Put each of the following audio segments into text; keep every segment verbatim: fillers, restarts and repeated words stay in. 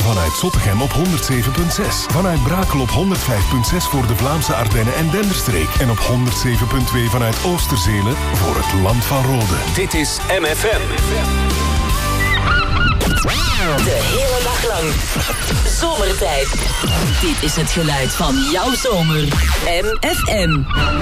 Vanuit Zottegem op honderd zeven komma zes. Vanuit Brakel op honderd vijf komma zes voor de Vlaamse Ardennen en Denderstreek. En op honderd zeven komma twee vanuit Oosterzele voor het land van Rode. Dit is M F M. De hele dag lang. Zomertijd. Dit is het geluid van jouw zomer. M F M.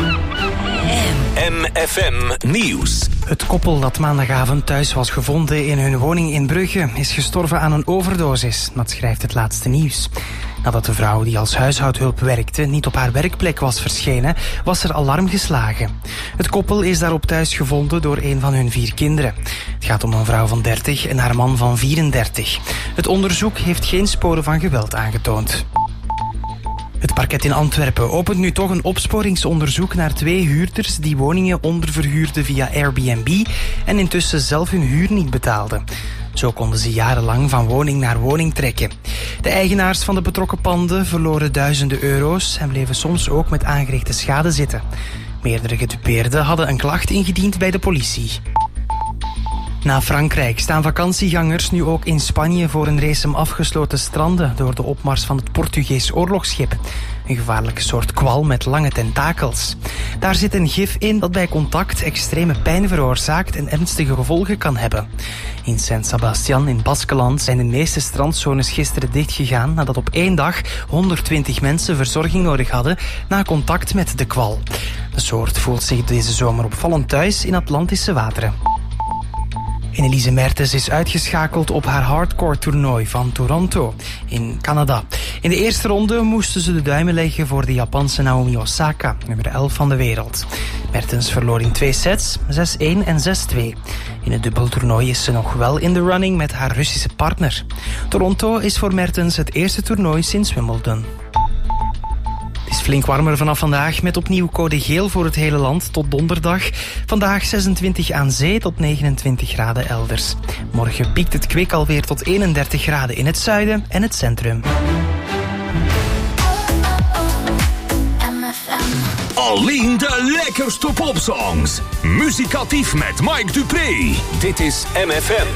M F M Nieuws. Het koppel dat maandagavond thuis was gevonden in hun woning in Brugge is gestorven aan een overdosis. Dat schrijft het laatste nieuws. Nadat de vrouw die als huishoudhulp werkte niet op haar werkplek was verschenen, was er alarm geslagen. Het koppel is daarop thuis gevonden door een van hun vier kinderen. Het gaat om een vrouw van dertig en haar man van vierendertig. Het onderzoek heeft geen sporen van geweld aangetoond. Het parket in Antwerpen opent nu toch een opsporingsonderzoek naar twee huurders die woningen onderverhuurden via Airbnb en intussen zelf hun huur niet betaalden. Zo konden ze jarenlang van woning naar woning trekken. De eigenaars van de betrokken panden verloren duizenden euro's en bleven soms ook met aangerichte schade zitten. Meerdere gedupeerden hadden een klacht ingediend bij de politie. Na Frankrijk staan vakantiegangers nu ook in Spanje voor een race om afgesloten stranden door de opmars van het Portugees oorlogsschip. Een gevaarlijke soort kwal met lange tentakels. Daar zit een gif in dat bij contact extreme pijn veroorzaakt en ernstige gevolgen kan hebben. In San Sebastián in Baskeland zijn de meeste strandzones gisteren dichtgegaan nadat op één dag honderdtwintig mensen verzorging nodig hadden na contact met de kwal. De soort voelt zich deze zomer opvallend thuis in Atlantische wateren. En Elise Mertens is uitgeschakeld op haar hardcore-toernooi van Toronto in Canada. In de eerste ronde moesten ze de duimen leggen voor de Japanse Naomi Osaka, nummer elf van de wereld. Mertens verloor in twee sets, zes één en zes twee. In het dubbeltoernooi is ze nog wel in de running met haar Russische partner. Toronto is voor Mertens het eerste toernooi sinds Wimbledon. Het is flink warmer vanaf vandaag met opnieuw code geel voor het hele land tot donderdag. Vandaag zesentwintig aan zee tot negenentwintig graden elders. Morgen piekt het kwik alweer tot eenendertig graden in het zuiden en het centrum. Alleen de lekkerste popsongs. Muzikatief met Mike Dupré. Dit is M F M.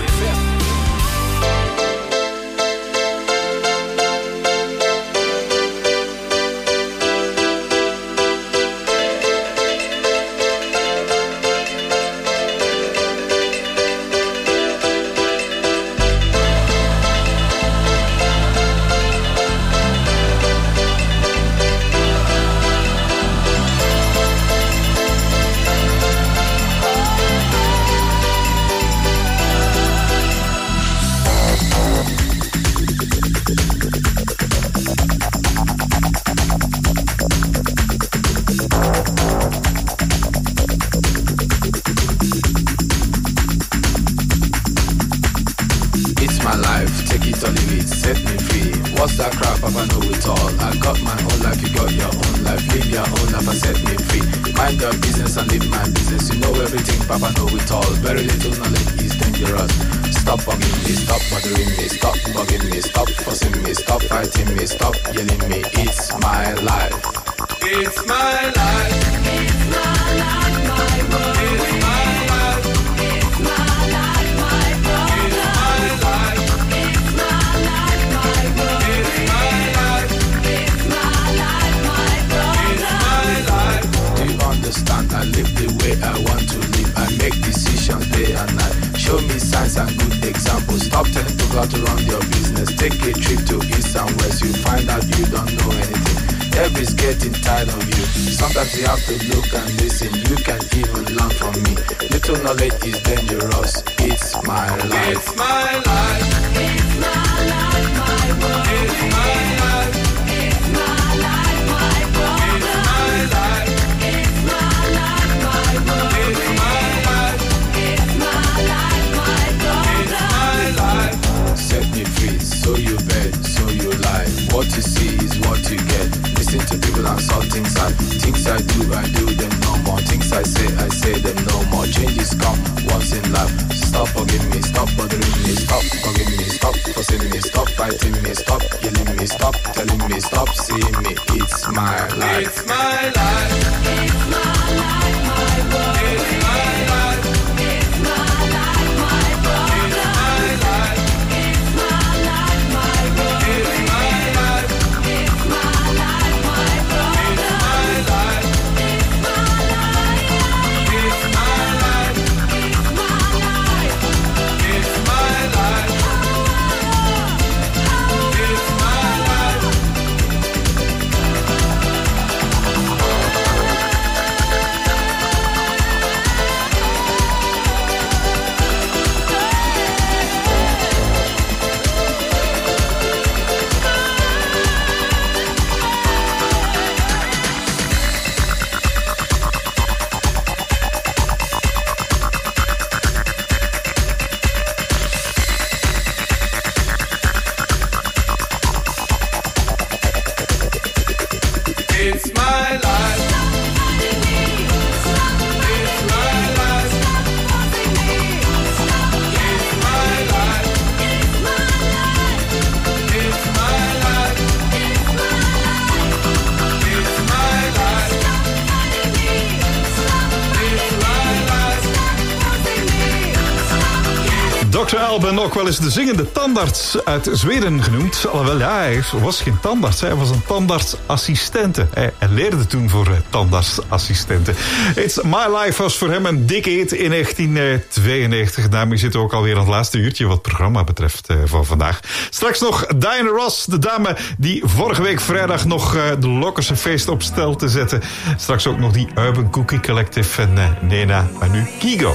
Porter Alban, ook wel eens de zingende tandarts uit Zweden genoemd. Alhoewel, ja, hij was geen tandarts, hij was een tandartsassistente. Hij, hij leerde toen voor uh, tandartsassistenten. It's My Life was voor hem een dikke hit in negentien tweeënnegentig. Daarmee zitten we ook alweer aan het laatste uurtje wat het programma betreft uh, van vandaag. Straks nog Diana Ross, de dame die vorige week vrijdag nog uh, de Lokkerse feest op stel te zetten. Straks ook nog die Urban Cookie Collective en uh, Nena, maar nu Kygo.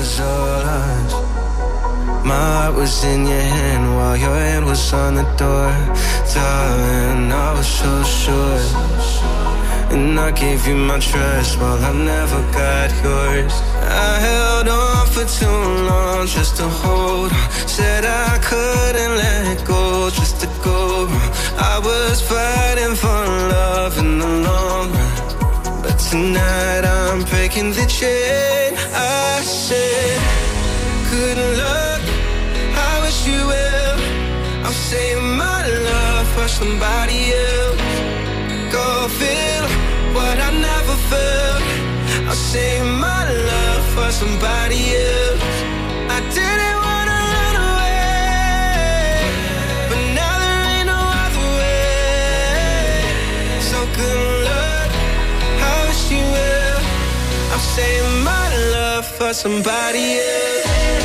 My heart was in your hand while your hand was on the door. Darling, I was so sure. And I gave you my trust while I never got yours. I held on for too long just to hold on. Said I couldn't let go just to go wrong. I was fighting for love in the long run. But tonight I'm breaking the chain. I said, good luck, I wish you well. I'm saving my love for somebody else. Go feel what I never felt. I'll save my love for somebody else. I didn't wanna run away, but now there ain't no other way. So good luck, I wish you well. I'm saving my love for somebody else.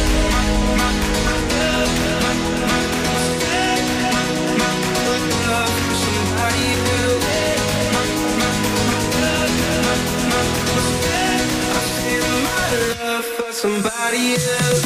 Somebody else.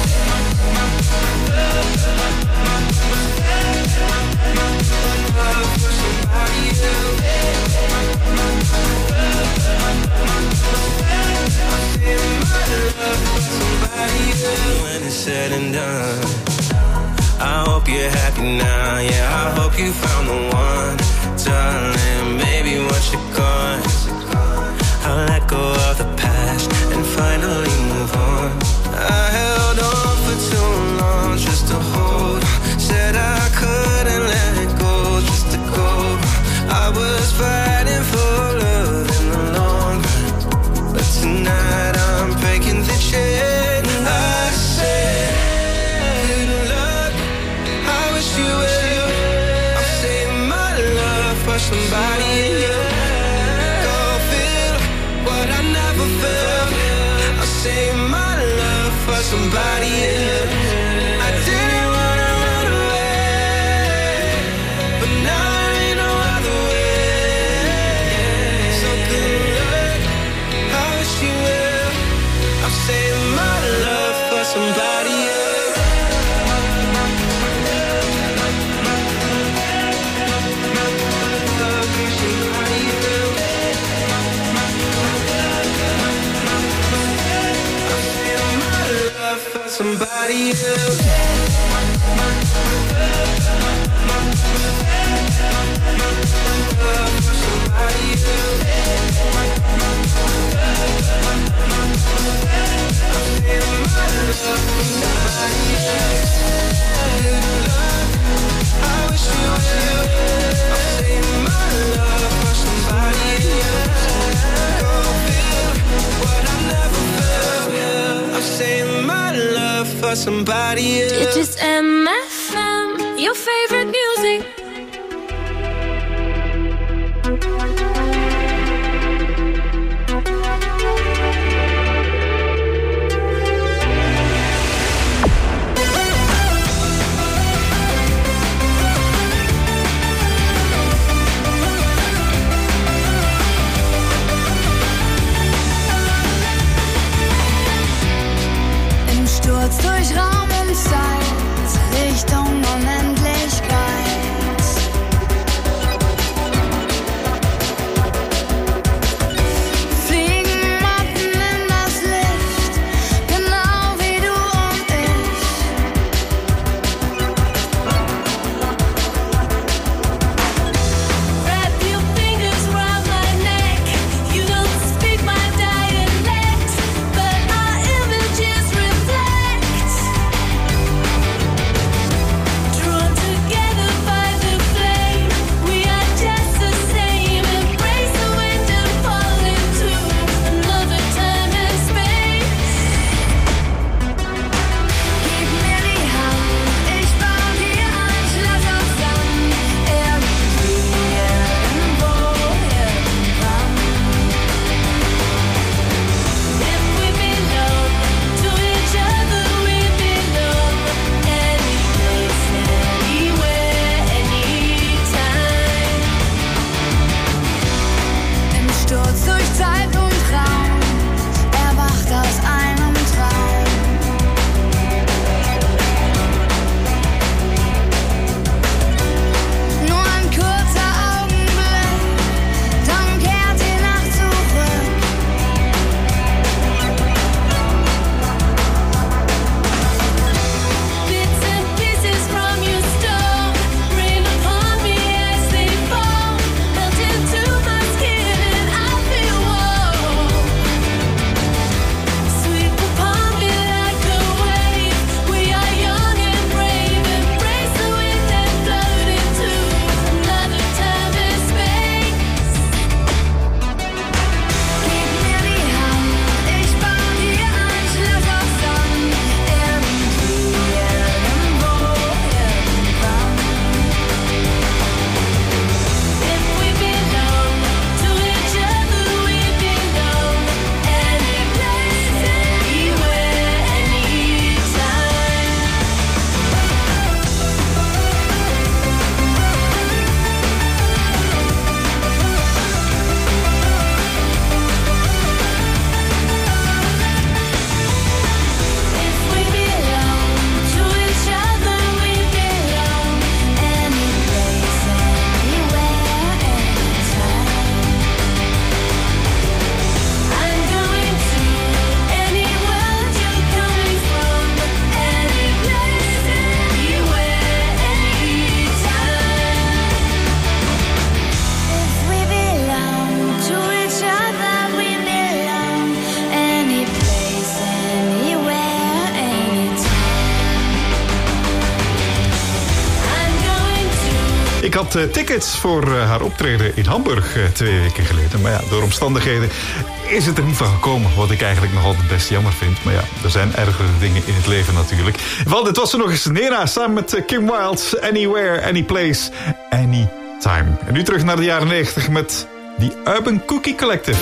When it's said and done, I hope you're happy now. Yeah, I hope you found the one, darling. Maybe once you're gone, I'll let go of the past and finally move on. I held on for too long just to hold on. Said I couldn't let go just to go. I was fighting for love in the long run, but tonight I'm breaking the chain. I said, good luck, I wish you well. I'm saving my love for somebody else. Save my love for somebody else. I didn't wanna run away, but now there ain't no other way. So good luck, I wish you well. I'm saving my love for somebody else. Somebody else. I wish you well. I'm saving my love for somebody else. Go feel what I never felt. I'm saving my love for somebody else. It is M F M, your favorite music. Durch Raum und Zeit, Richtung Unendlichkeit. Ik had uh, tickets voor uh, haar optreden in Hamburg uh, twee weken geleden. Maar ja, door omstandigheden is het er niet van gekomen. Wat ik eigenlijk nog altijd best jammer vind. Maar ja, er zijn ergere dingen in het leven natuurlijk. Wel, dit was er nog eens Nena samen met uh, Kim Wilde. Anywhere, Anyplace, Anytime. En nu terug naar de jaren negentig met die Urban Cookie Collective.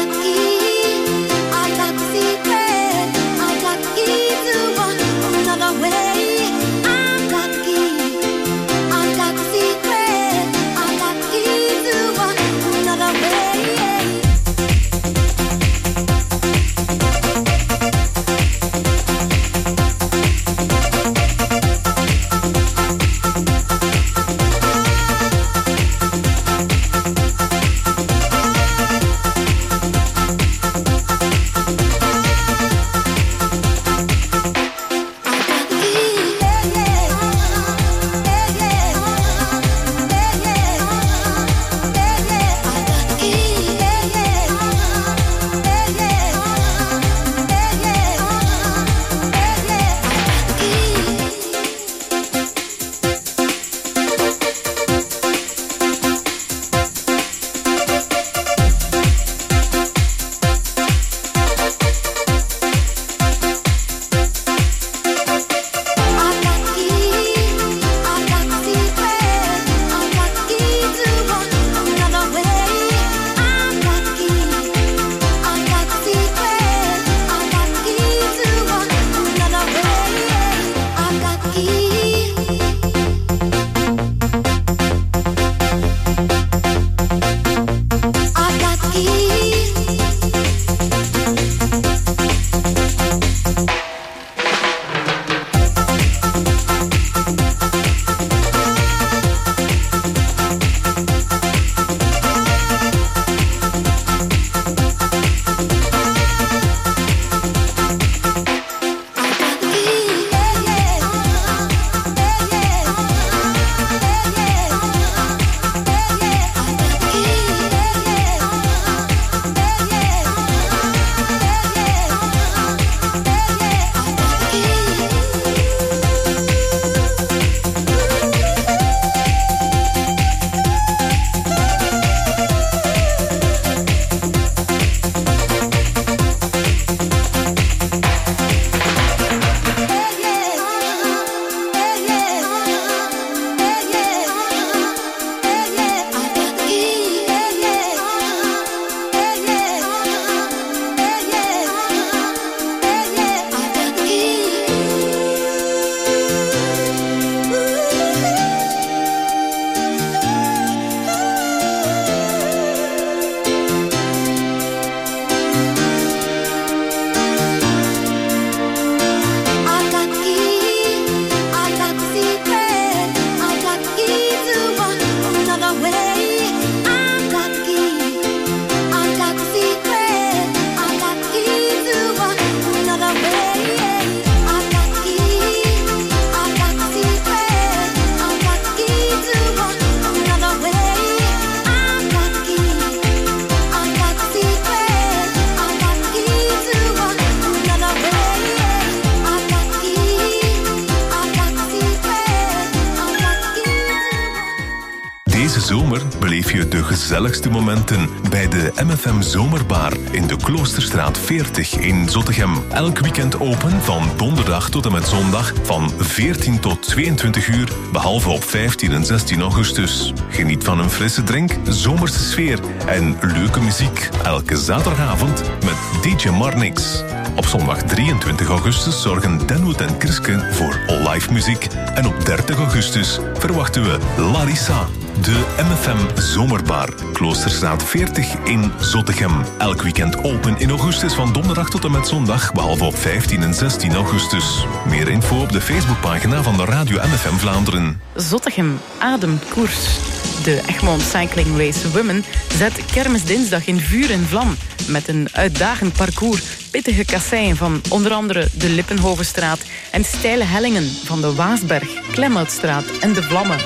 Deze zomer beleef je de gezelligste momenten bij de M F M Zomerbar in de Kloosterstraat veertig in Zottegem. Elk weekend open van donderdag tot en met zondag van veertien tot tweeëntwintig uur, behalve op vijftien en zestien augustus. Geniet van een frisse drink, zomerse sfeer en leuke muziek. Elke zaterdagavond met D J Marnix. Op zondag drieëntwintig augustus zorgen Denwood en Kriske voor live muziek. En op dertig augustus verwachten we Larissa. De M F M Zomerbar, Kloosterstraat veertig in Zottegem. Elk weekend open in augustus van donderdag tot en met zondag, behalve op vijftien en zestien augustus. Meer info op de Facebookpagina van de Radio M F M Vlaanderen. Zottegem ademt koers. De Egmond Cycling Race Women zet Kermisdinsdag in vuur en vlam. Met een uitdagend parcours, pittige kasseien van onder andere de Lippenhovenstraat en steile hellingen van de Waasberg, Klemhoutstraat en de Vlammen.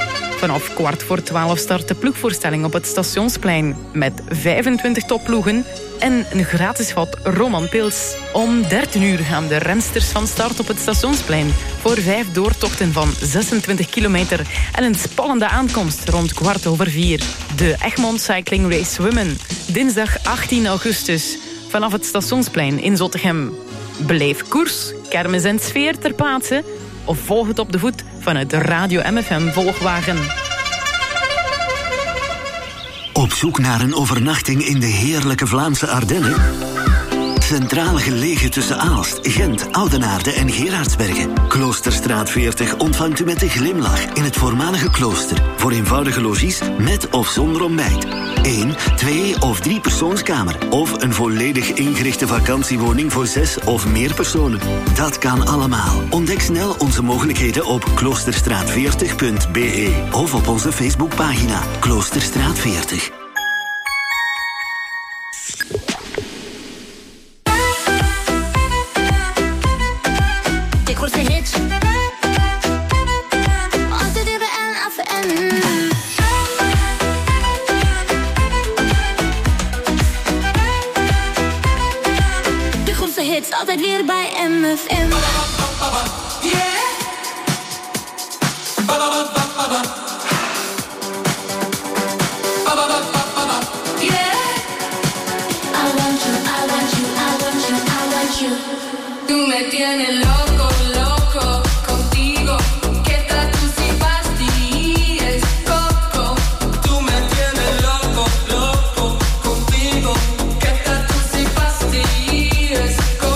Vanaf kwart voor twaalf start de ploegvoorstelling op het Stationsplein met vijfentwintig topploegen en een gratis vat Romanpils. Om dertien uur gaan de rensters van start op het Stationsplein voor vijf doortochten van zesentwintig kilometer en een spannende aankomst rond kwart over vier. De Egmond Cycling Race Women. Dinsdag achttien augustus vanaf het Stationsplein in Zottegem. Beleef koers, kermis en sfeer ter plaatse of volg het op de voet vanuit de Radio M F M volgwagen. Op zoek naar een overnachting in de heerlijke Vlaamse Ardennen? Centraal gelegen tussen Aalst, Gent, Oudenaarde en Gerardsbergen. Kloosterstraat veertig ontvangt u met een glimlach in het voormalige klooster. Voor eenvoudige logies met of zonder ontbijt. Eén, twee of drie persoonskamer. Of een volledig ingerichte vakantiewoning voor zes of meer personen. Dat kan allemaal. Ontdek snel onze mogelijkheden op kloosterstraat veertig punt b e of op onze Facebookpagina Kloosterstraat veertig. Altijd weer bij M F M. Yeah. Yeah. I want you, I want you, I want you, I want you. Tú me tienes loco, loco contigo. Que trato si pastillas, coco. Tú me tienes loco, loco contigo. Que trato si pastillas.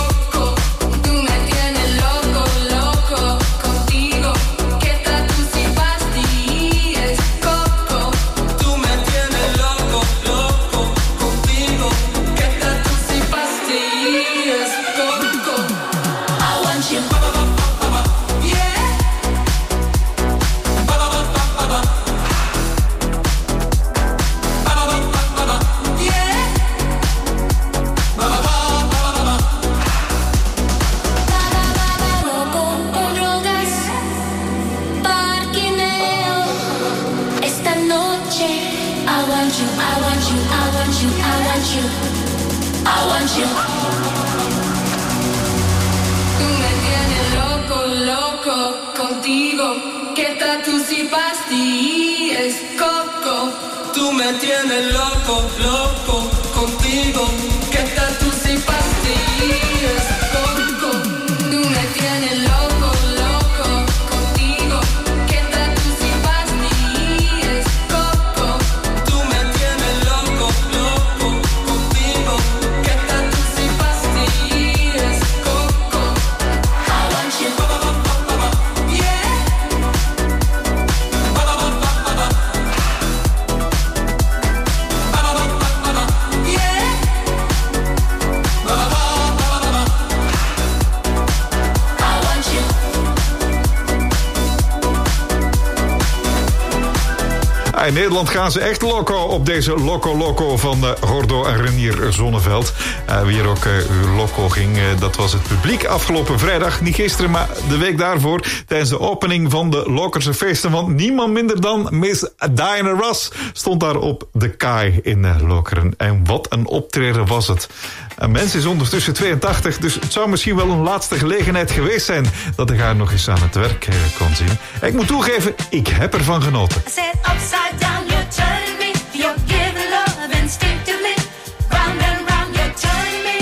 In Nederland gaan ze echt loco op deze Loco Loco van uh, Gordo en Renier Zonneveld. Uh, wie er ook uh, loco ging, uh, dat was het publiek afgelopen vrijdag. Niet gisteren, maar de week daarvoor. Tijdens de opening van de Lokerse feesten. Want niemand minder dan Miss Diana Ross stond daar op de kaai in uh, Lokeren. En wat een optreden was het. Een mens is ondertussen tweeëntachtig, dus het zou misschien wel een laatste gelegenheid geweest zijn dat ik haar nog eens aan het werk uh, kon zien. Ik moet toegeven, ik heb ervan genoten. I said upside down, you're turning me. You're giving love instinctively. Round and round, you're turning me.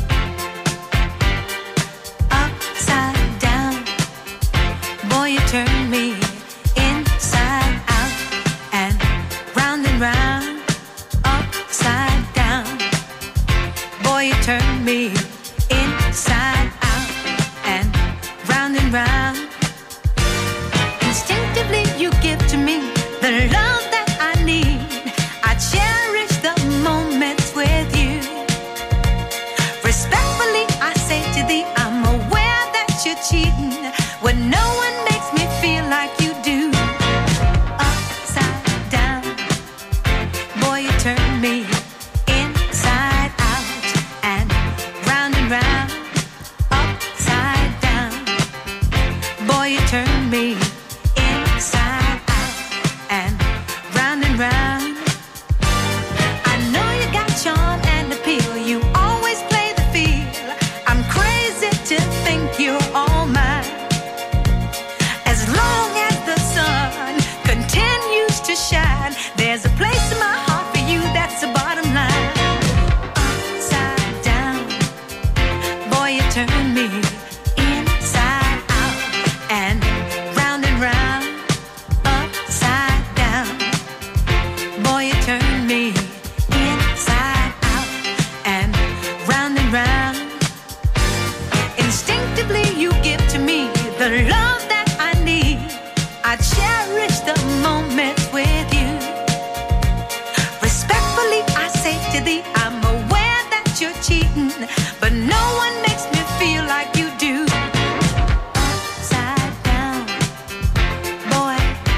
Upside down, boy, you turn me inside out. And round and round, upside down, boy, you turn me inside out. And round and round, instinctively you give to me the love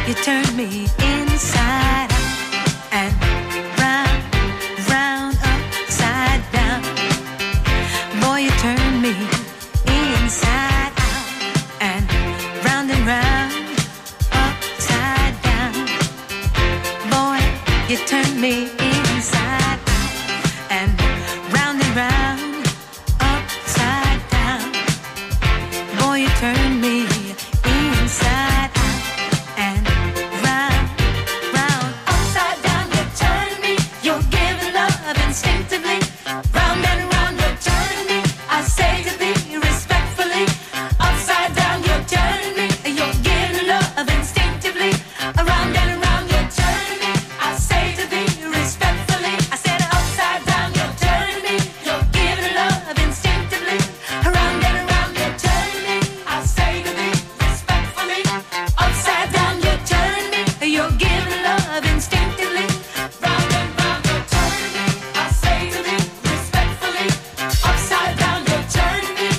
you turn me inside out and round, round, upside down. Boy, you turn me inside out and round and round, upside down. Boy, you turn me inside out and round and round, upside down. Boy, you turn me inside out and round, round, upside down. You turn me, you're giving love instinctively. Round and round, you're turning me. I say to thee respectfully, upside down, you're turning me. You're giving love instinctively. Around and around, you're turning me. I say to thee respectfully. I said upside down, you're turning me. You're giving love instinctively. Around and around, you're turning me. I say to thee respectfully. Upside down, you're turning me. You're giving love instinctively. Round and round, you're turning me. I say to thee respectfully. Upside down, you're turning me.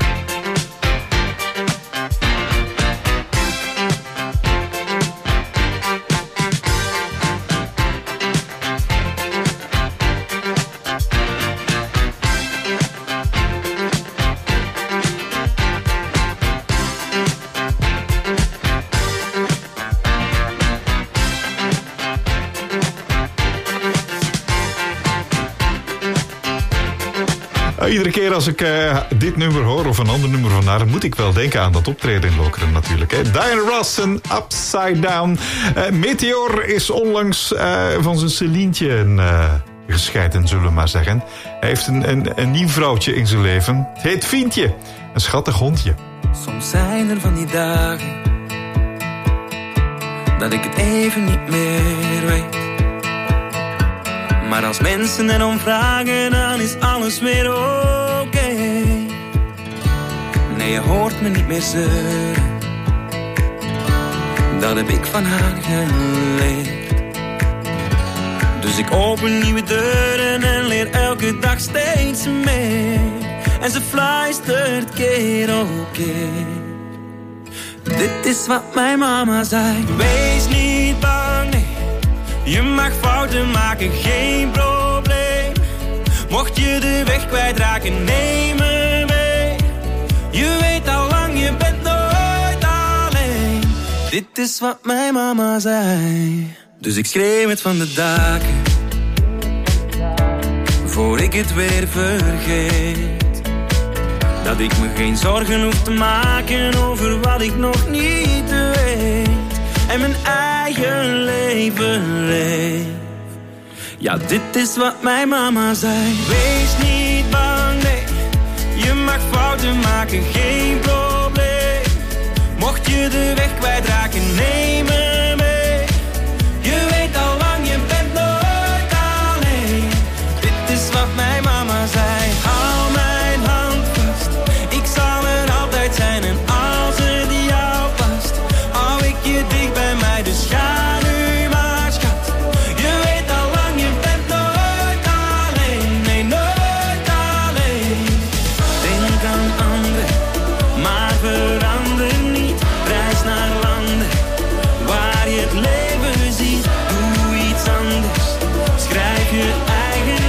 Uh, iedere keer als ik uh, dit nummer hoor of een ander nummer van haar, moet ik wel denken aan dat optreden in Lokeren natuurlijk. Hè. Diana Ross en Upside Down. Uh, Meteor is onlangs uh, van zijn Celientje uh, gescheiden, zullen we maar zeggen. Hij heeft een, een, een nieuw vrouwtje in zijn leven. Het heet Fientje. Een schattig hondje. Soms zijn er van die dagen dat ik het even niet meer weet. Maar als mensen erom vragen, dan is alles weer oké. Nee, je hoort me niet meer zeuren. Dat heb ik van haar geleerd. Dus ik open nieuwe deuren en leer elke dag steeds meer. En ze fluistert keer op keer. Dit is wat mijn mama zei. Wees niet bang, nee. Je mag fouten maken, geen probleem. Mocht je de weg kwijtraken, neem me mee. Je weet al lang, je bent nooit alleen. Dit is wat mijn mama zei. Dus ik schreeuw het van de daken, voor ik het weer vergeet. Dat ik me geen zorgen hoef te maken over wat ik nog niet weet. En mijn eigen leven leef. Ja, dit is wat mijn mama zei. Wees niet bang, nee. Je mag fouten maken, geen probleem. Mocht je de weg kwijtraken, neem me mee. Je weet al lang, je bent nooit alleen. Dit is wat mijn mama zei. Hou mijn hand vast, ik zal er altijd zijn. En als het jou past, hou ik je dicht bij mij. Dus ga nu maar, schat. Je weet al lang, je bent nooit alleen. Nee, nooit alleen. Denk aan anderen, maar verander niet. Reis naar landen waar je het leven ziet. Doe iets anders, schrijf je eigen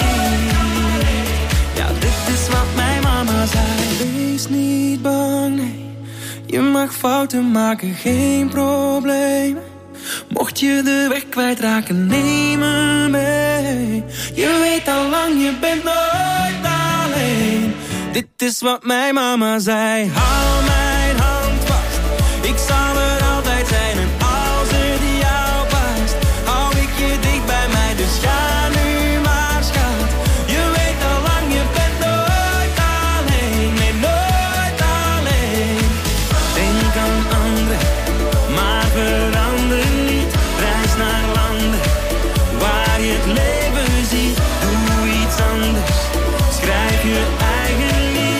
lied. Ja, dit is wat mijn mama zei. Wees niet bang, nee. Je mag fouten maken, geen probleem. Mocht je de weg kwijtraken, neem me mee. Je weet al lang, je bent nooit alleen. Dit is wat mijn mama zei. Hou mijn hand vast, ik zal er altijd zijn. En als het jou past, hou ik je dicht bij mij. Dus ga nu maar, schat. Je weet al lang, je bent nooit alleen. Nee, nooit alleen. Denk aan anderen, maar verander niet. Reis naar landen waar je het leven ziet. Doe iets anders, schrijf je eigen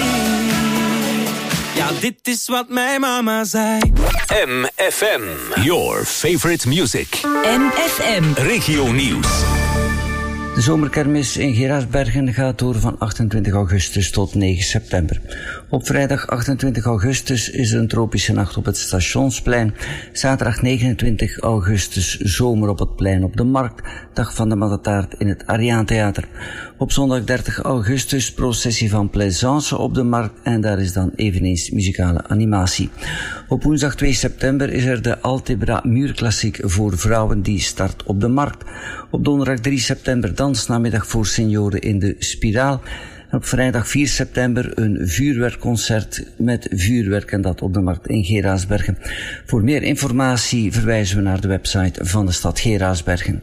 lied. Ja, dit is wat mijn mama zei. M F M, your favorite music. M F M. Regio nieuws. De zomerkermis in Geraardsbergen gaat door van achtentwintig augustus tot negen september. Op vrijdag achtentwintig augustus is er een tropische nacht op het Stationsplein. Zaterdag negenentwintig augustus zomer op het plein op de Markt. Dag van de Mattetaart in het Ariaantheater. Op zondag dertig augustus processie van Plaisance op de Markt en daar is dan eveneens muzikale animatie. Op woensdag twee september is er de Altebra muurklassiek voor vrouwen die start op de Markt. Op donderdag drie september dansnamiddag voor senioren in de Spiraal. En op vrijdag vier september een vuurwerkconcert met vuurwerk en dat op de Markt in Geraardsbergen. Voor meer informatie verwijzen we naar de website van de stad Geraardsbergen.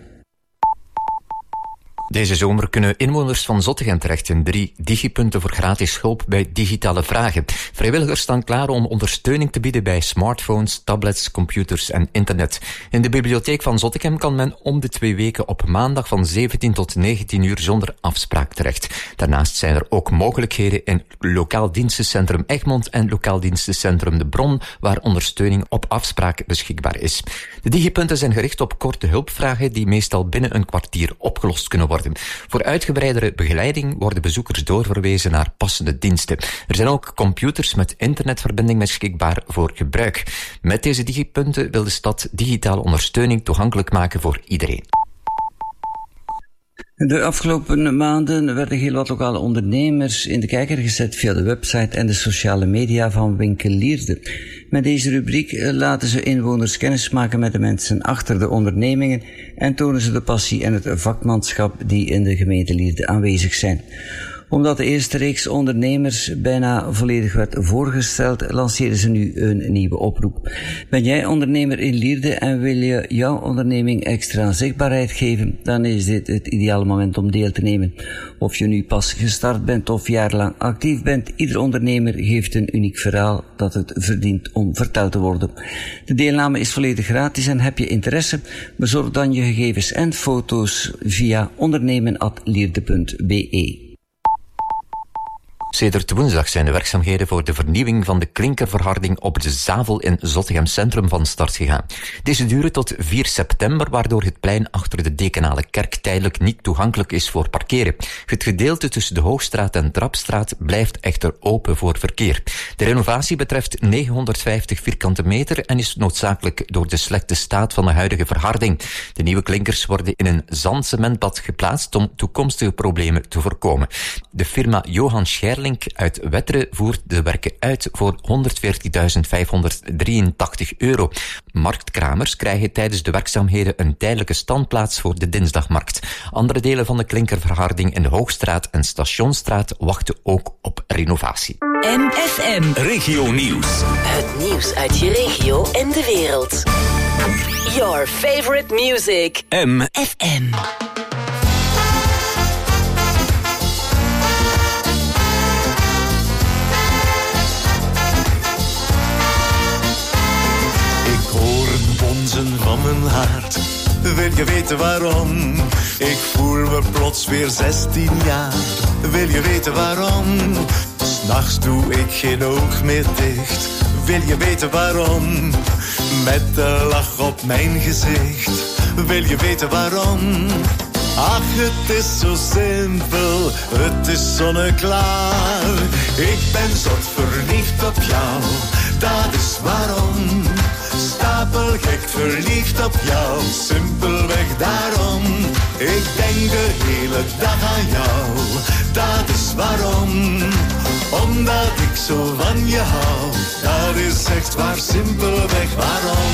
Deze zomer kunnen inwoners van Zottegem terecht in drie digipunten voor gratis hulp bij digitale vragen. Vrijwilligers staan klaar om ondersteuning te bieden bij smartphones, tablets, computers en internet. In de bibliotheek van Zottegem kan men om de twee weken op maandag van zeventien tot negentien uur zonder afspraak terecht. Daarnaast zijn er ook mogelijkheden in lokaal dienstencentrum Egmond en lokaal dienstencentrum De Bron, waar ondersteuning op afspraak beschikbaar is. De digipunten zijn gericht op korte hulpvragen die meestal binnen een kwartier opgelost kunnen worden. Voor uitgebreidere begeleiding worden bezoekers doorverwezen naar passende diensten. Er zijn ook computers met internetverbinding beschikbaar voor gebruik. Met deze digipunten wil de stad digitale ondersteuning toegankelijk maken voor iedereen. De afgelopen maanden werden heel wat lokale ondernemers in de kijker gezet via de website en de sociale media van Winkel Lierde. Met deze rubriek laten ze inwoners kennismaken met de mensen achter de ondernemingen en tonen ze de passie en het vakmanschap die in de gemeente Lierde aanwezig zijn. Omdat de eerste reeks ondernemers bijna volledig werd voorgesteld, lanceren ze nu een nieuwe oproep. Ben jij ondernemer in Lierde en wil je jouw onderneming extra zichtbaarheid geven, dan is dit het ideale moment om deel te nemen. Of je nu pas gestart bent of jarenlang actief bent, ieder ondernemer heeft een uniek verhaal dat het verdient om verteld te worden. De deelname is volledig gratis en heb je interesse, bezorg dan je gegevens en foto's via ondernemen at lierde punt b e. Sedert woensdag zijn de werkzaamheden voor de vernieuwing van de klinkerverharding op de Zavel in Zottegem Centrum van start gegaan. Deze duren tot vier september, waardoor het plein achter de Dekenale Kerk tijdelijk niet toegankelijk is voor parkeren. Het gedeelte tussen de Hoogstraat en Trapstraat blijft echter open voor verkeer. De renovatie betreft negenhonderdvijftig vierkante meter en is noodzakelijk door de slechte staat van de huidige verharding. De nieuwe klinkers worden in een zandcementbad geplaatst om toekomstige problemen te voorkomen. De firma Johan Scherling uit Wetteren voert de werken uit voor honderdveertigduizend vijfhonderddrieëntachtig euro. Marktkramers krijgen tijdens de werkzaamheden een tijdelijke standplaats voor de dinsdagmarkt. Andere delen van de klinkerverharding in de Hoogstraat en Stationsstraat wachten ook op renovatie. M F M Regio Nieuws. Het nieuws uit je regio en de wereld. Your favorite music. M F M. Van mijn hart, wil je weten waarom? Ik voel me plots weer zestien jaar. Wil je weten waarom? 'Nachts doe ik geen oog meer dicht. Wil je weten waarom? Met de lach op mijn gezicht. Wil je weten waarom? Ach, het is zo simpel, het is zonneklaar. Ik ben zot verliefd op jou, dat is waarom. Stapelgek verliefd op jou, simpelweg daarom. Ik denk de hele dag aan jou, dat is waarom. Omdat ik zo van je hou, dat is echt waar, simpelweg waarom.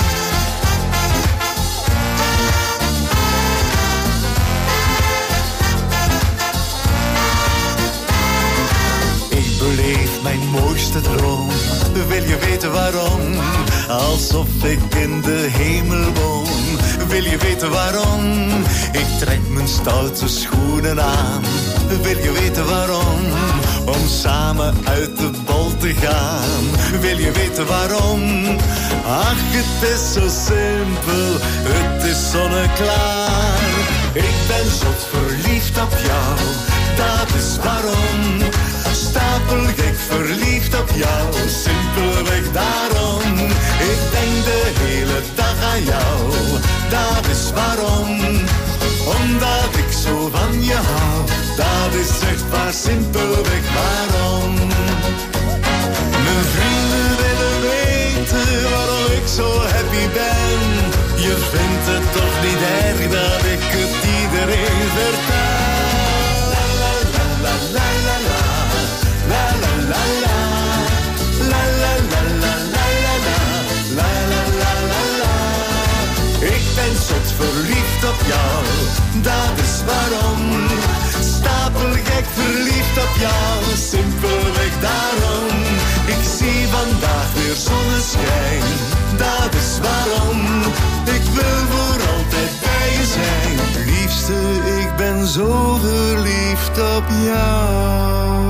Ik beleef mijn mooiste droom, wil je weten waarom? Alsof ik in de hemel woon. Wil je weten waarom? Ik trek mijn stoute schoenen aan. Wil je weten waarom? Om samen uit de bol te gaan. Wil je weten waarom? Ach, het is zo simpel, het is zonneklaar. Ik ben zot verliefd op jou, dat is waarom. Stapelgek verliefd op jou, simpelweg daarom. Ik denk de hele dag aan jou, dat is waarom. Omdat ik zo zo van je hou. Dat is echt waar simpelweg waarom. Mijn vrienden willen weten waarom ik zo happy ben. Je vindt het toch niet erg dat ik het iedereen vertel. La la la la la la la. La la la la. La la la la la la la. La la la la la. Ik ben zot verliefd op jou, dat is waarom. Stapelgek verliefd op jou, simpelweg daarom. Ik zie vandaag weer zonneschijn, dat is waarom. Ik wil voor altijd bij je zijn. Liefste, ik ben zo verliefd op jou.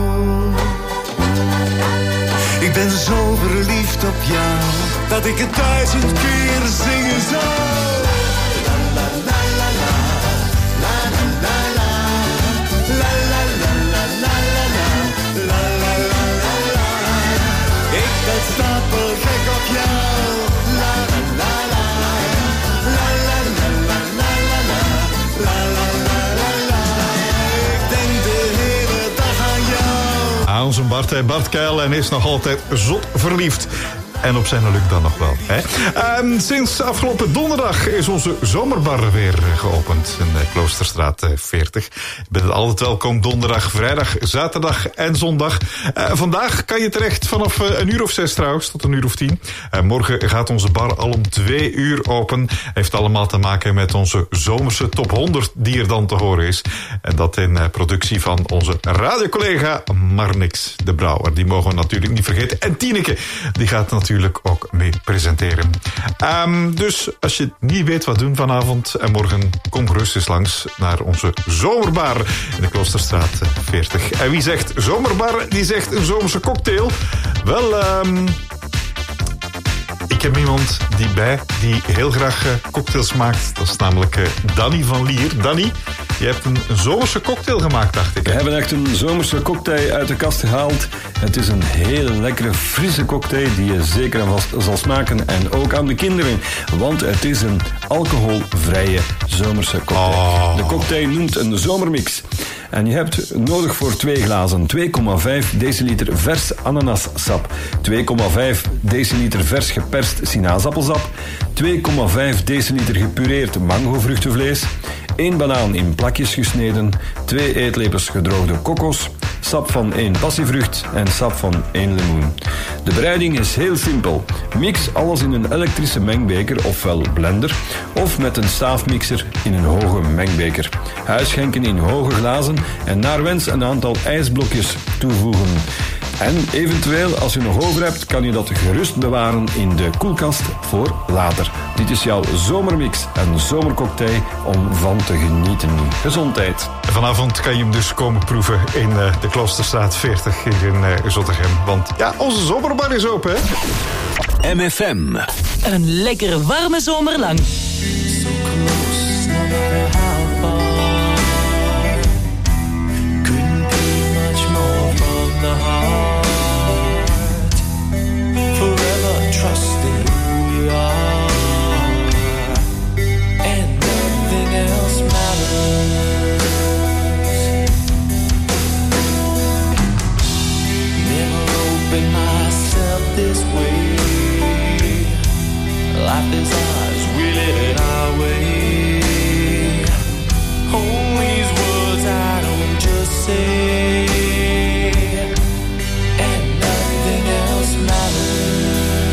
Ik ben zo verliefd op jou, dat ik het duizend keer zingen zou. La la la la la, la la la la. La la la la la la la, la la la la la. Ik ben stapelgek op jou. La la la la, la la la la la la la, la la la la la. Ik denk de hele dag aan jou. Aan onze Bart, hè. Bart Keil en is nog altijd zot verliefd. En op zijn geluk dan nog wel. Hè? Um, sinds afgelopen donderdag is onze zomerbar weer geopend in de Kloosterstraat veertig. Je bent altijd welkom donderdag, vrijdag, zaterdag en zondag. Uh, vandaag kan je terecht vanaf uh, een uur of zes trouwens, tot een uur of tien. Uh, morgen gaat onze bar al om twee uur open. Heeft allemaal te maken met onze zomerse top honderd die er dan te horen is. En dat in uh, productie van onze radiocollega Marnix de Brouwer. Die mogen we natuurlijk niet vergeten. En Tineke, die gaat natuurlijk natuurlijk ook mee presenteren. Um, dus als je niet weet wat doen vanavond en morgen, kom gerust eens langs naar onze zomerbar in de Kloosterstraat veertig. En wie zegt zomerbar, die zegt een zomerse cocktail. Wel, um, ik heb iemand die bij die heel graag uh, cocktails maakt. Dat is namelijk uh, Danny van Lier. Danny, je hebt een, een zomerse cocktail gemaakt, dacht ik. We hebben echt een zomerse cocktail uit de kast gehaald. Het is een hele lekkere, frisse cocktail die je zeker en vast zal smaken. En ook aan de kinderen, want het is een alcoholvrije zomerse cocktail. Oh. De cocktail noemt een zomermix. En je hebt nodig voor twee glazen twee komma vijf deciliter vers ananassap, twee komma vijf deciliter vers geperst sinaasappelsap, twee komma vijf deciliter gepureerd mangovruchtenvlees, één banaan in plakjes gesneden, twee eetlepels gedroogde kokos, sap van één passievrucht en sap van één limoen. De bereiding is heel simpel. Mix alles in een elektrische mengbeker, ofwel blender, of met een staafmixer in een hoge mengbeker. Huisschenken in hoge glazen en naar wens een aantal ijsblokjes toevoegen. En eventueel, als je nog over hebt, kan je dat gerust bewaren in de koelkast voor later. Dit is jouw zomermix, een zomercocktail om van te genieten. Gezondheid. Vanavond kan je hem dus komen proeven in uh, de Kloosterstraat veertig hier in uh, Zottegem. Want ja, onze zomerbar is open, hè? M F M. Een lekkere warme zomer lang. So close, no matter how far. Couldn't be much more from the heart. Forever trusting who we are. And nothing else matters. Never opened myself this way. Life is ours, we live it our way. All these words I don't just say, and nothing else matters.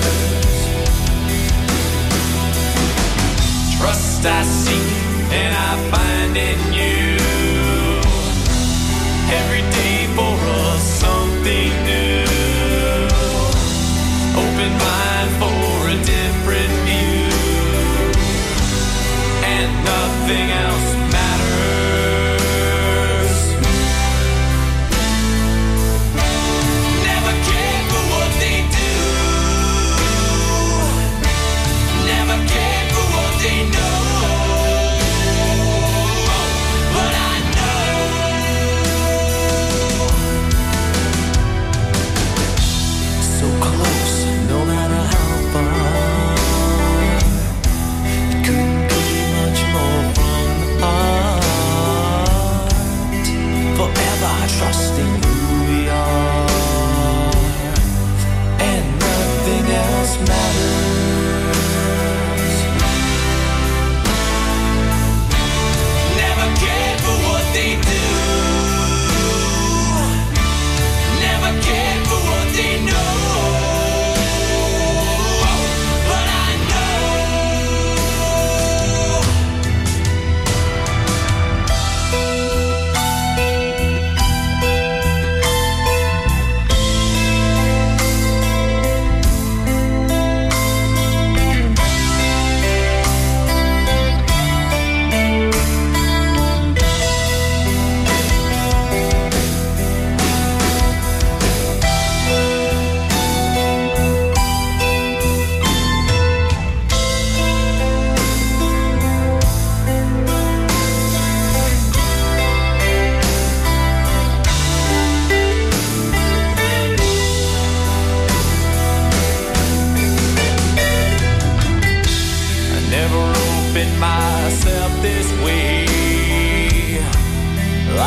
Trust I seek and I find in you. Every day for us something new. Open mind for a different view, and nothing else matters. Never cared for what they do, never cared for what they know, but I know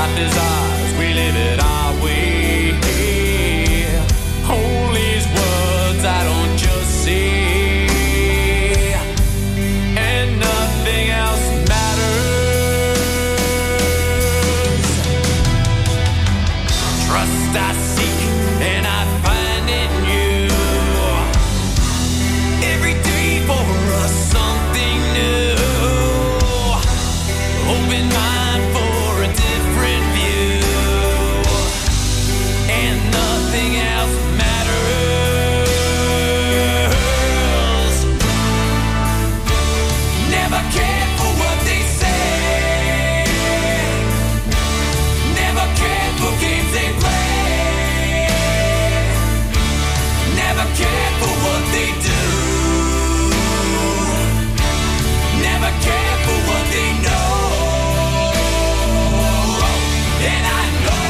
Life is ours, we live it our way. Hold these words I don't just say, and nothing else matters. Trust I seek and I find in you. Every day for us something new. Open mind for a different view, and nothing else matters. Never cared for what they say, never cared for games they play, never cared for what they do, never cared for what they know. And I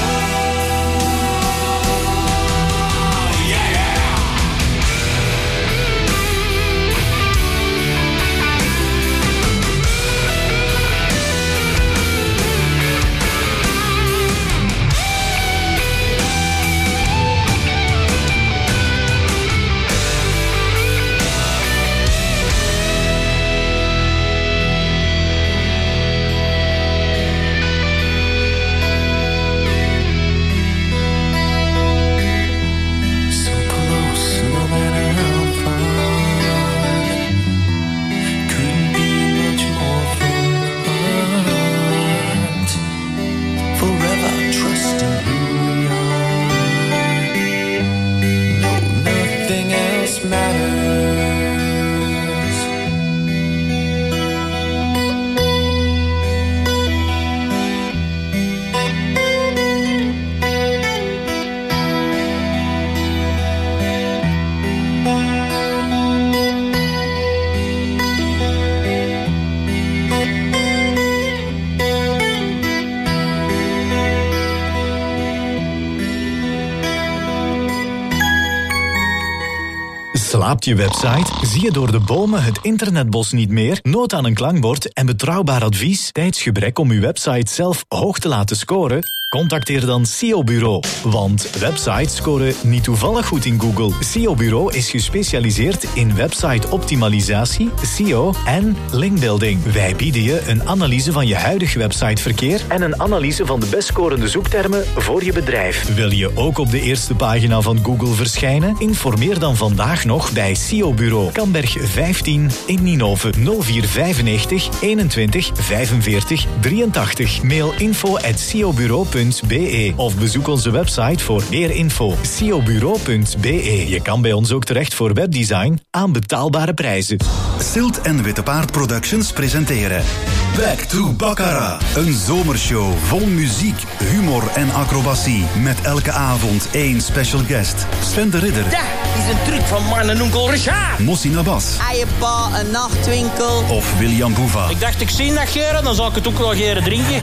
Slaapt je website? Zie je door de bomen het internetbos niet meer? Nood aan een klankbord en betrouwbaar advies? Tijdsgebrek om uw website zelf hoog te laten scoren? Contacteer dan S E O Bureau. Want websites scoren niet toevallig goed in Google. S E O Bureau is gespecialiseerd in website optimalisatie, S E O en linkbuilding. Wij bieden je een analyse van je huidige websiteverkeer en een analyse van de best scorende zoektermen voor je bedrijf. Wil je ook op de eerste pagina van Google verschijnen? Informeer dan vandaag nog bij S E O Bureau. Kamberg vijftien in Ninove. nul vier vijfennegentig eenentwintig vijfenveertig drieëntachtig. Mail info at s e o bureau punt b e of bezoek onze website voor meer info. s e o bureau punt b e. Je kan bij ons ook terecht voor webdesign aan betaalbare prijzen. Silt en Witte Paard Productions presenteren Back to Baccarat. Een zomershow vol muziek, humor en acrobatie. Met elke avond één special guest. Sven de Ridder. Dat is een truc van man en onkel Richard. Mossi Nabas. Eiepa, een nachtwinkel. Of William Boeva. Ik dacht, ik zie dat geren, dan zal ik het ook wel geren drinken.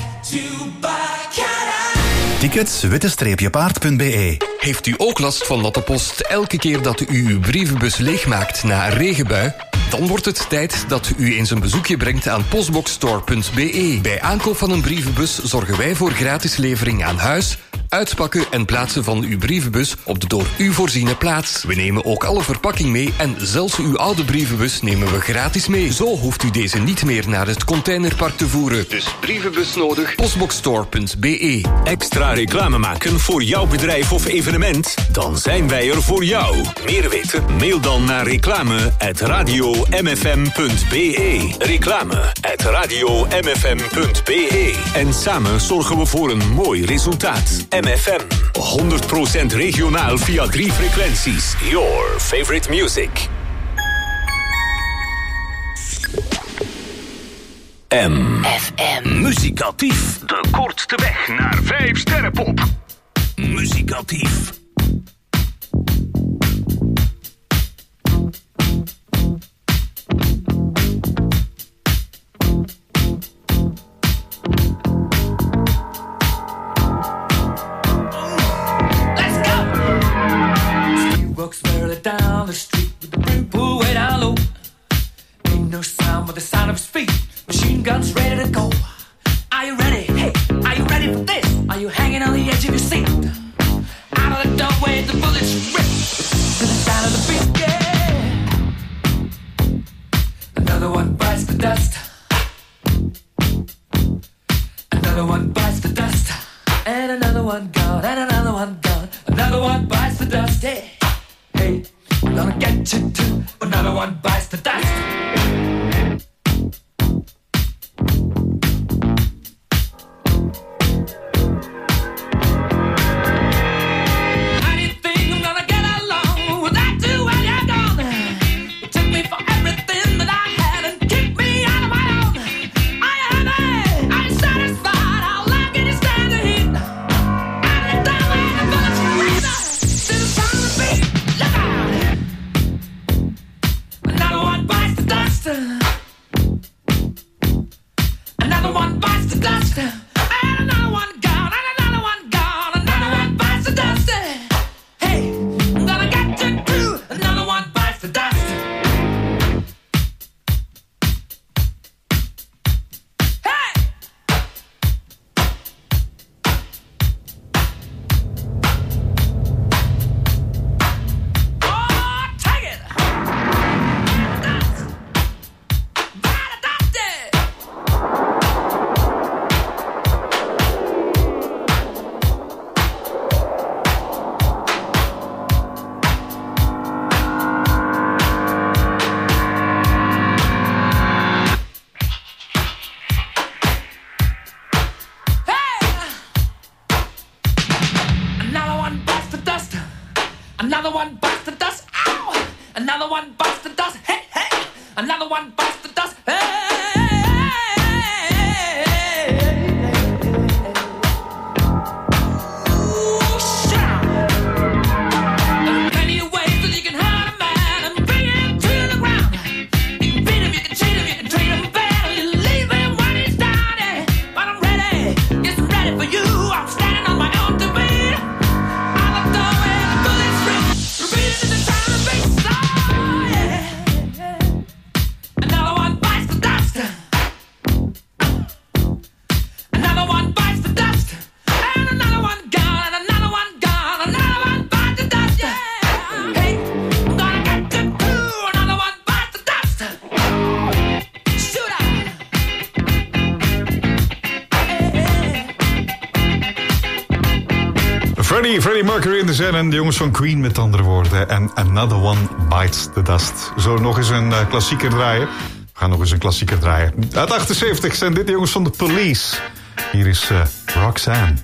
Tickets witte-paard punt b e. Heeft u ook last van natte post elke keer dat u uw brievenbus leegmaakt na een regenbui? Dan wordt het tijd dat u eens een bezoekje brengt aan postboxstore punt b e. Bij aankoop van een brievenbus zorgen wij voor gratis levering aan huis, uitpakken en plaatsen van uw brievenbus op de door u voorziene plaats. We nemen ook alle verpakking mee en zelfs uw oude brievenbus nemen we gratis mee. Zo hoeft u deze niet meer naar het containerpark te voeren. Dus brievenbus nodig, postboxstore punt b e. Extra reclame maken voor jouw bedrijf of evenement? Dan zijn wij er voor jou. Meer weten? Mail dan naar reclame at radio m f m punt b e. Reclame at radio m f m punt b e. En samen zorgen we voor een mooi resultaat. M F M. honderd procent regionaal via drie frequenties. Your favorite music. M F M. Muzikatief. De kortste weg naar vijf sterrenpop. Muzikatief. Walks merrily down the street with the brim pool way down low. Ain't no sound but the sound of his feet. Machine guns ready to go. Are you ready? Hey, are you ready? ready for this? Are you hanging on the edge of your seat? Out of the doorway, the bullets rip to the sound of the beat, yeah. Another one bites the dust. Another one bites the dust. And another one gone, and another one gone. Another one bites the dust, hey. Hey, I'm gonna get you too. Another one bites the dust. Freddie, Freddie Mercury in de zin en de jongens van Queen met andere woorden. En Another One Bites the Dust. Zo nog eens een uh, klassieker draaien. We gaan nog eens een klassieker draaien. Uit achtenzeventig zijn dit de jongens van de Police. Hier is uh, Roxanne.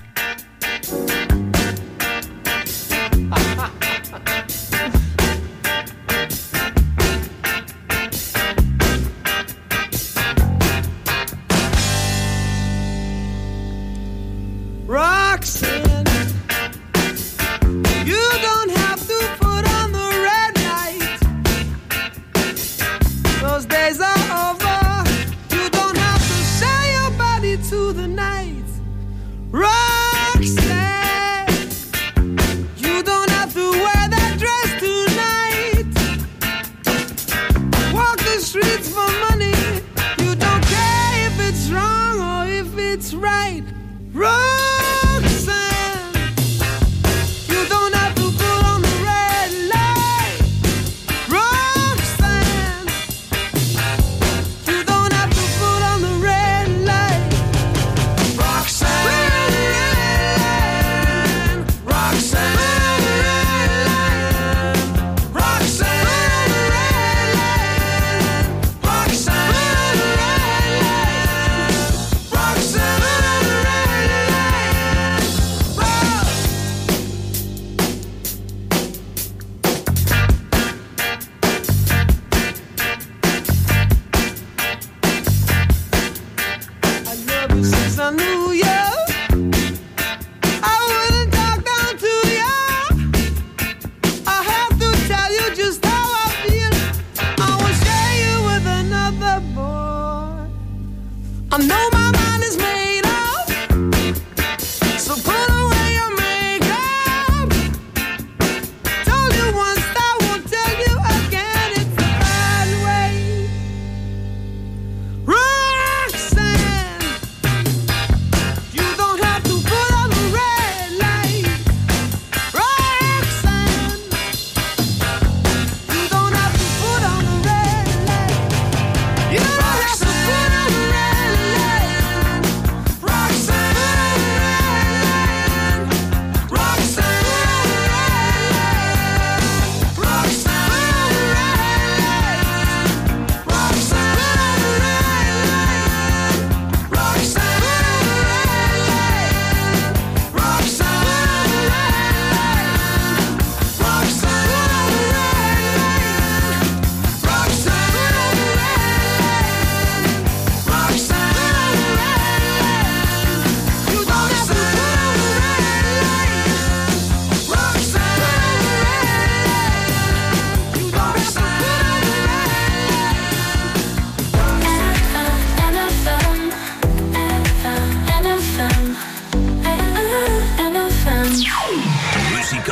Roxanne, you don't have to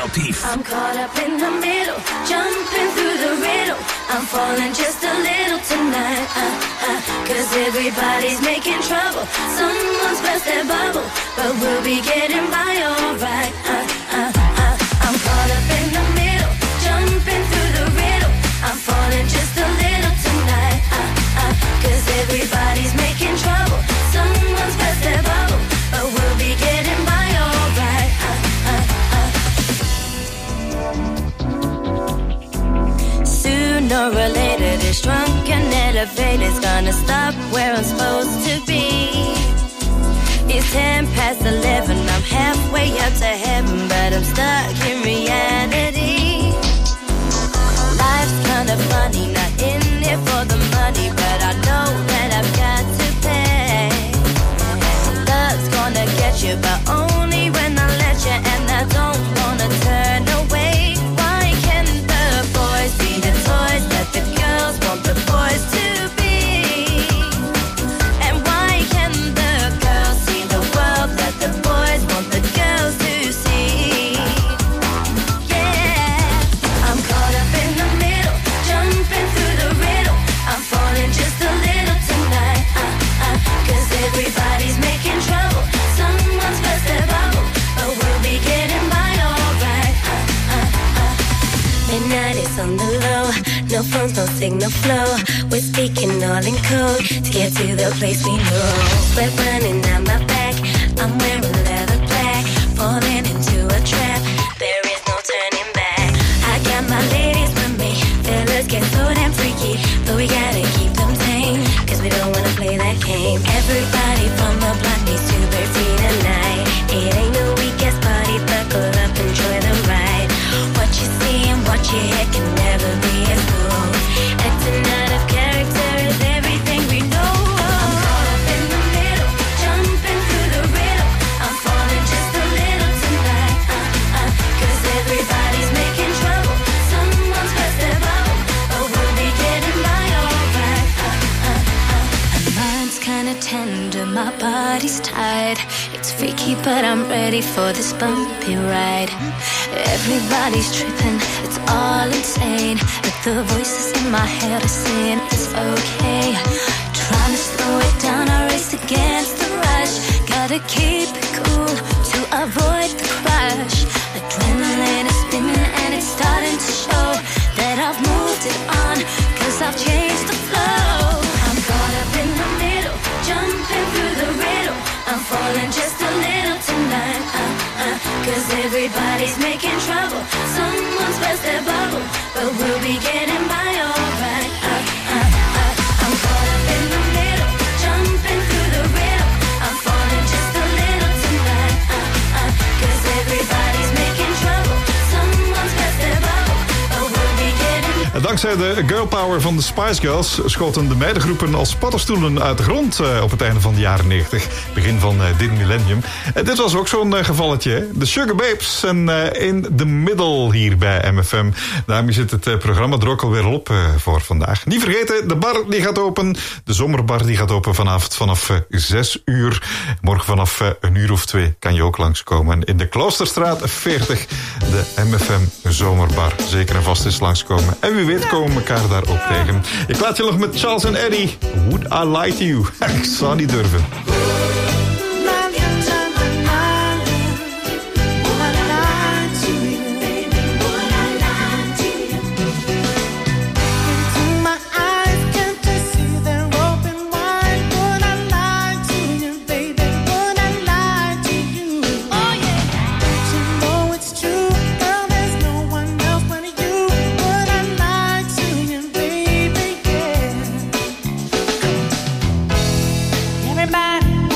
alternatief. I'm caught up in the middle, jumping through the riddle. I'm falling just a little tonight. Uh, uh, Cause everybody's making trouble. Someone's burst their bubble, but we'll be getting by alright. Uh, uh, uh, I'm caught up in the middle, jumping through the riddle. I'm falling just a little tonight. Uh, uh, Cause everybody's making trouble. Someone's burst their bubble, but we'll be getting by alright. Uh, uh, uh. Sooner or later, this drunken elevator's gonna stop where I'm supposed to be. It's ten past eleven, I'm halfway up to heaven, but I'm stuck in reality. Life's kinda funny, not in it for the money, but I know that I've got to pay. Love's gonna get you, but only when I let you, and I don't wanna turn away. Why can't the boys be the toys that the girls want the boys to be? And why can't the girls see the world that the boys want the girls to see? Yeah, I'm caught up in the middle, jumping through the riddle. I'm falling just a little tonight. Uh, uh, Cause everybody's making trouble. Someone's burst their bubble, but we'll be getting by alright. Uh, uh, uh. Midnight is on the low, no phones, no signal flow. We're speaking all in code to get to the place we know. Sweat running down my back, I'm wearing leather black, falling into a trap. There is no turning back. I got my ladies with me, fellas get so damn freaky, but we gotta keep them tame, cause we don't wanna play that game. Everybody from the block needs to birthday tonight. It ain't the weakest party, buckle up, enjoy the ride. What you see and what you hear can never be as smooth. Acting out of character is everything we know. I'm caught up in the middle, jumping through the riddle. I'm falling just a little tonight. Uh, uh, Cause everybody's making trouble. Someone's burst their bubble, but we'll be getting by alright. Uh, uh, uh. My mind's kinda tender, my body's tired. It's freaky, but I'm ready for this bumpy ride. Everybody's tripping, it's all insane, but the voices in my head are saying it's okay. Trying to slow it down, I race against the rush. Gotta keep it cool to avoid the crash. Adrenaline is spinning and it's starting to show that I've moved it on, cause I've changed the flow. I'm caught up in the middle, jumping through the riddle. I'm falling just a little tonight. Uh, uh, Cause everybody's making trouble. Someone's burst their bubble, but we'll be getting by alright. Uh, uh, uh, I'm caught up in the middle, jumping through the riddle. I'm falling just a little tonight. Uh, uh, Cause everybody's making trouble. Someone's burst their bubble, but we'll be getting. Dankzij de girl power van de Spice Girls schoten de meidengroepen als paddenstoelen uit de grond uh, op het einde van de jaren negentig. Begin van uh, dit millennium. En dit was ook zo'n uh, gevalletje. Hè? De Sugar Babes en uh, In the Middle hier bij M F M. Daarmee zit het uh, programma er ook alweer op uh, voor vandaag. Niet vergeten, de bar die gaat open. De zomerbar die gaat open vanavond vanaf uh, zes uur. Morgen vanaf uh, een uur of twee kan je ook langskomen. In de Kloosterstraat veertig, de M F M zomerbar. Zeker en vast eens langskomen. En wie weet komen we elkaar daar ook tegen. Ik laat je nog met Charles en Eddie. Would I Lie to You? Ik zou niet durven. Everybody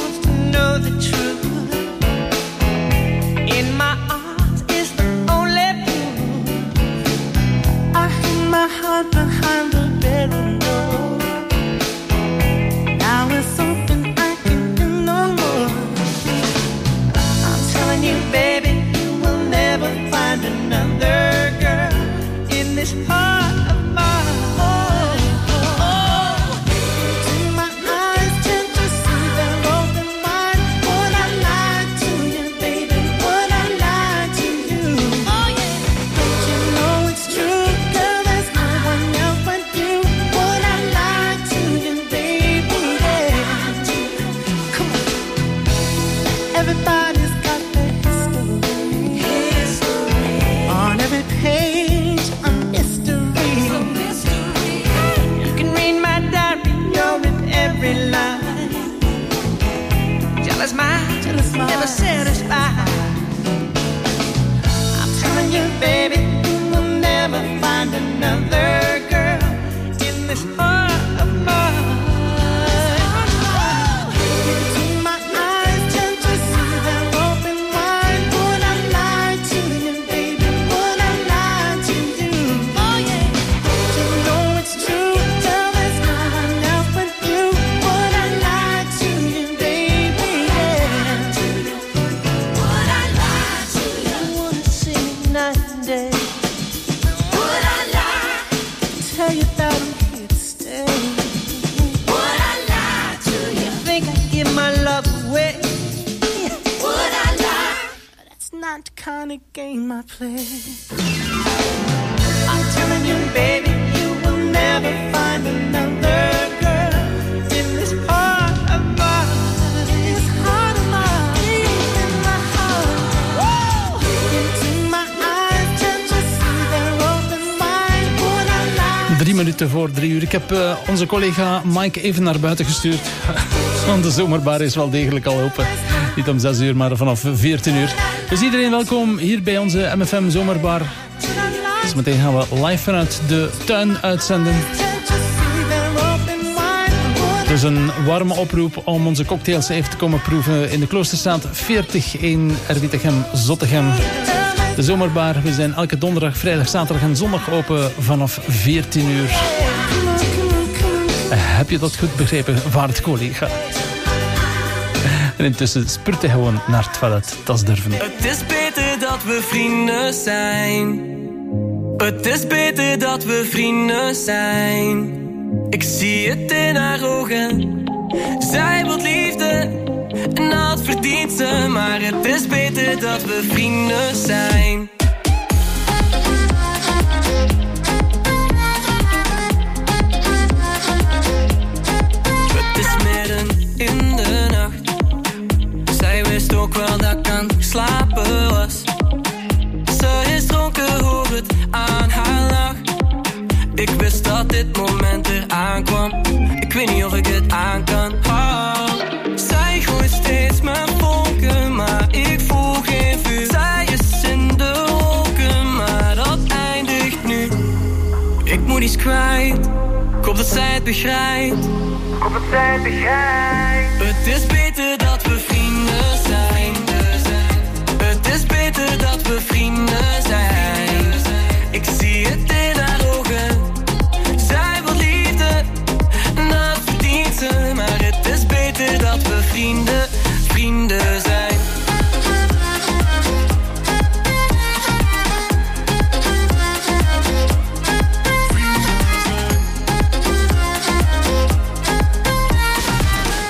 only game I play. I'm telling you, baby, you will never find another girl in this heart of mine. This heart of mine, in my heart. Woo! Into my eyes, can't you see they're open wide? Would I lie? Drie minuten voor drie uur. Ik heb uh, onze collega Mike even naar buiten gestuurd. Want de zomerbar is wel degelijk al open. Niet om zes uur, maar vanaf veertien uur. Dus iedereen welkom hier bij onze M F M Zomerbar. Dus meteen gaan we live vanuit de tuin uitzenden. Dus een warme oproep om onze cocktails even te komen proeven in de Kloosterstraat veertig in Erwitegem, Zottegem. De Zomerbar, we zijn elke donderdag, vrijdag, zaterdag en zondag open vanaf veertien uur. Heb je dat goed begrepen, waard collega? En intussen spurt hij gewoon naar het toilet. Dat is durven. Het is beter dat we vrienden zijn. Het is beter dat we vrienden zijn. Ik zie het in haar ogen. Zij wil liefde en dat verdient ze. Maar het is beter dat we vrienden zijn. Het is midden in de nacht. Zij wist ook wel dat ik aan het slapen was. Ze is dronken, hoor het aan haar lach. Ik wist dat dit moment eraan kwam. Ik weet niet of ik het aan kan. Oh. Zij gooit steeds mijn vonken, maar ik voel geen vuur. Zij is in de wolken, maar dat eindigt nu. Ik moet iets kwijt. Ik hoop dat zij het begrijpt. Ik hoop dat zij het begrijpt. Het is beter dat we vrienden zijn. Het is beter dat we vrienden zijn.